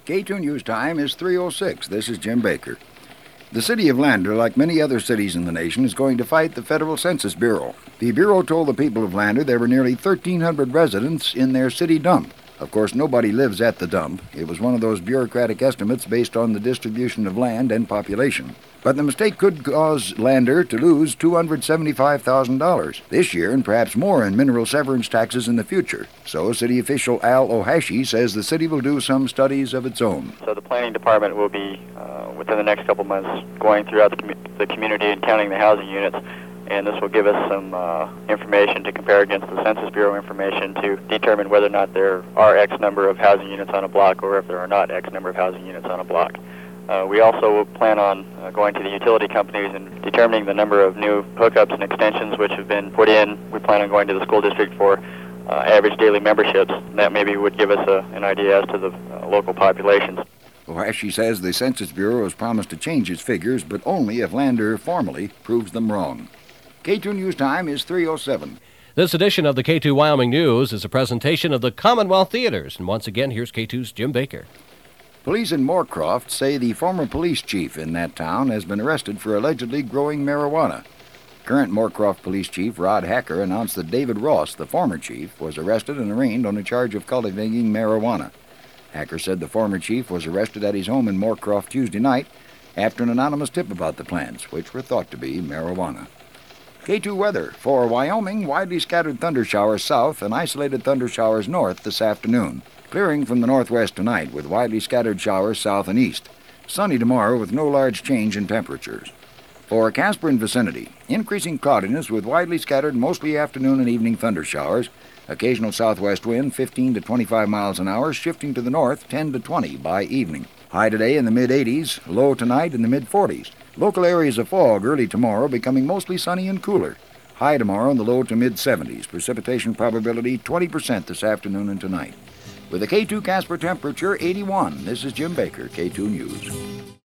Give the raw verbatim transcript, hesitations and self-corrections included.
K two News time is three oh six. This is Jim Baker. The city of Lander, like many other cities in the nation, is going to fight the Federal Census Bureau. The Bureau told the people of Lander there were nearly thirteen hundred residents in their city dump. Of course, nobody lives at the dump. It was one of those bureaucratic estimates based on the distribution of land and population. But the mistake could cause Lander to lose two hundred seventy-five thousand dollars this year and perhaps more in mineral severance taxes in the future. So city official Al Ohashi says the city will do some studies of its own. So the planning department will be, uh, within the next couple months, going throughout the, com- the community and counting the housing units. And this will give us some uh, information to compare against the Census Bureau information to determine whether or not there are X number of housing units on a block or if there are not X number of housing units on a block. Uh, we also plan on uh, going to the utility companies and determining the number of new hookups and extensions which have been put in. We plan on going to the school district for uh, average daily memberships. That maybe would give us a, an idea as to the uh, local populations. Ohashi says the Census Bureau has promised to change its figures, but only if Lander formally proves them wrong. K two News time is three oh seven. This edition of the K two Wyoming News is a presentation of the Commonwealth Theaters. And once again, here's K two's Jim Baker. Police in Moorcroft say the former police chief in that town has been arrested for allegedly growing marijuana. Current Moorcroft Police Chief Rod Hacker announced that David Ross, the former chief, was arrested and arraigned on a charge of cultivating marijuana. Hacker said the former chief was arrested at his home in Moorcroft Tuesday night after an anonymous tip about the plants, which were thought to be marijuana. K two weather. For Wyoming, widely scattered thunder showers south and isolated thunder showers north this afternoon. Clearing from the northwest tonight with widely scattered showers south and east. Sunny tomorrow with no large change in temperatures. For Casper and vicinity, increasing cloudiness with widely scattered mostly afternoon and evening thunder showers. Occasional southwest wind fifteen to twenty-five miles an hour, shifting to the north ten to twenty by evening. High today in the mid eighties, low tonight in the mid forties. Local areas of fog early tomorrow becoming mostly sunny and cooler. High tomorrow in the low to mid seventies. Precipitation probability twenty percent this afternoon and tonight. With a K two Casper temperature eighty-one, this is Jim Baker, K two News.